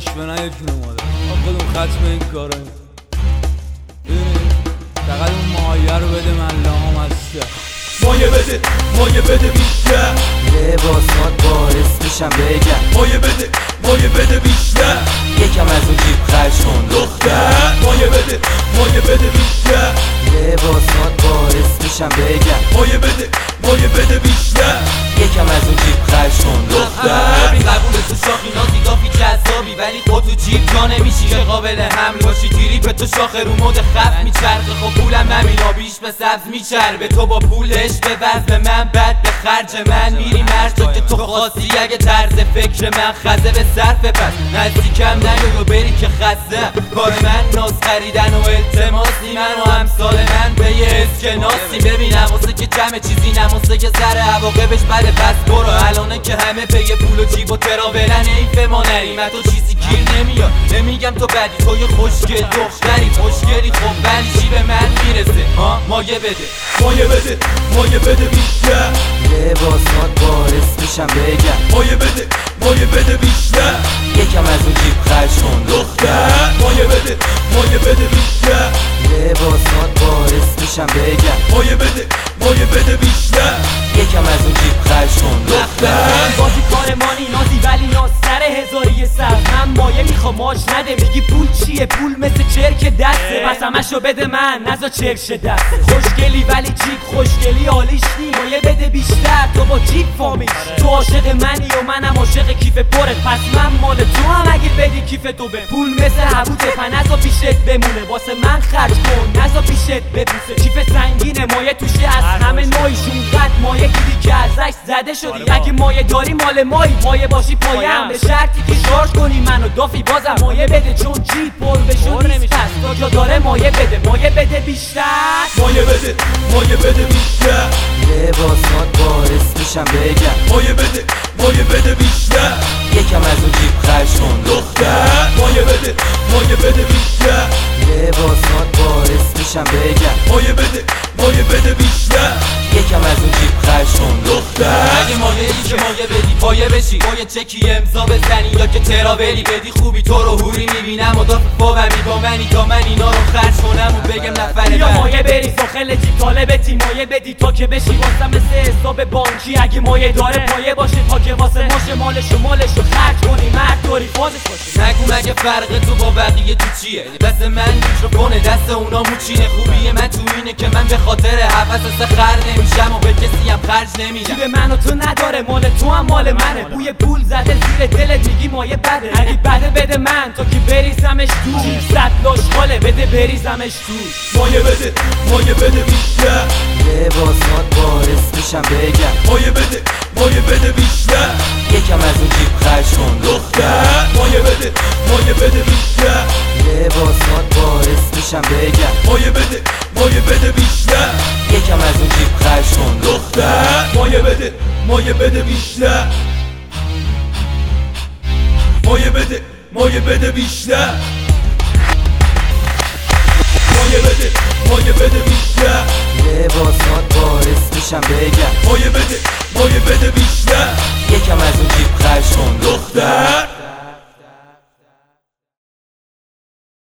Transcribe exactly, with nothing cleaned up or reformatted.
رشوه نه یک نماده خودم ختم این کاره فقط اون مایه رو بده من لام هسته مایه بده مایه بده بیشتر لباسات باعث میشم بگم مایه بده مایه بده بیشتر یکم از اون جیب خرج کن دختر مایه بده مایه بده بیشتر لباسات باعث میشم بگم مایه بده مایه بده بیشتر یکم از اون جیب خرج کن دختر بی قبول تو شاخی نازی دافی جذابی ولی خود تو جیب جا نمیشی که قابل حمل باشی تیری به تو شاخه رو مد خف میچرخه خب پولم نمینا بیش به سبز میچربه تو با پولش به وز به من بد به خرج من میری مرد تو که تو خاصی اگه طرز فکر من خزه به صرف پس نزدیکم نیو بری که خزه کار من ناز خریدن و التماسی من و امثال من به یه اسکناسی ببینم واسه که جمع چیزی نماسه که سر عواقبش بده پس برو الانه که همه پی پول و جیب و تراولن ایف ما نریم تو چیزی گیر نمیاد نمیگم تو بدی تو یه خوشگل دختری خوشگلی خب ولی چی به من میرسه ها مایه بده مایه بده مایه بده بیشتر لباسات باعث میشم بگم مایه بده مایه بده بیشتر یکم از اون جیب خرج کن دختر مایه بده مایه بده بیشتر لباسات باعث میشم بگم مایه بده مایه بده بیشتر یکم از اون جیب خرج کن دختر بازی کارمانی نازی ولی ناز سر هزاری سر من مایه میخوام آش نده میگی پول چیه پول مثل چرک دسته پس همشو بده من نزا چرش دسته خوشگلی ولی جیب خوشگلی حالیش نی مایه بده بیشتر تو با جیب فامیل تو عاشق منی و منم عاشق کیف پرت پس من مال تو هم اگه بدی کیف تو به پول مثل حبوته پس نزا پیشت بمونه واسه من خرج کن نزا پیشت ببوسه کیف سنگینه مایه توشه از همه نوعیشون قد مایه گیری که ازش زده شدی اگه مایه داری مال مایی مایه باشی پایم به شرطی که شارژ کنی منو دافی بازم مایه بده چون جیب پر بشو نیست پس تا جا داره مایه بده مایه بده بیشتر مایه بده مایه بده بیشتر لباسات باعث میشم بگم مایه بده مایه بده بیشتر یکم از اون جیب خرج کن دختر مایه بده مایه بده بیشتر لباسات باعث میشم بگم مایه بده مایه بده بیشتر یکم از اون جیب خرج کن دختر اگه مایه ای که مایه بدی پایه بشی مایه چکی امضا بزنی یا که تراولی بدی خوبی تو رو هوری میبینم و دافت فاومی با منی تا من اینا رو خرج کنم و بگم نفره یا من مایه بری ساخل جیب طالبتی مایه بدی تا که بشی واسه مثل حساب بانکی اگه مایه داره پایه باشه تا که واسه ماشه مالشو مالشو خرج کنی مرد داری فازش باشه نگو مگه فرق تو با بقیه تو چیه دست من میکروفونه دست اونا موچینه خوبی من تو اینه که من به خاطر حفظ خر نمیشم و به کسی هم خرج نمیدم جیب من و تو نداره مال تو هم مال منه بوی پول زده زیر دلت میگی مایه بده اگه بده بده من تا که بریزمش تو صد لاش خاله بده بریزمش تو مایه بده مایه بده بیشتر لباسات باعث میشم بگم مایه بده مایه بده بیشتر یکم از اون جیب خرج کن دختر مایه بده مایه بده بیشتر لباسات باعث میشم بگم مایه بده مایه بده بیشتر یکم از اون جیب خرج کن دختر مایه بده مایه بده بیشتر مایه بده مایه بده بیشتر مایه بده مایه بده بیشتر لباسات باعث میشم بگم مایه بده مایه بده بیشتر یکم از اون جیب خرج کن دختر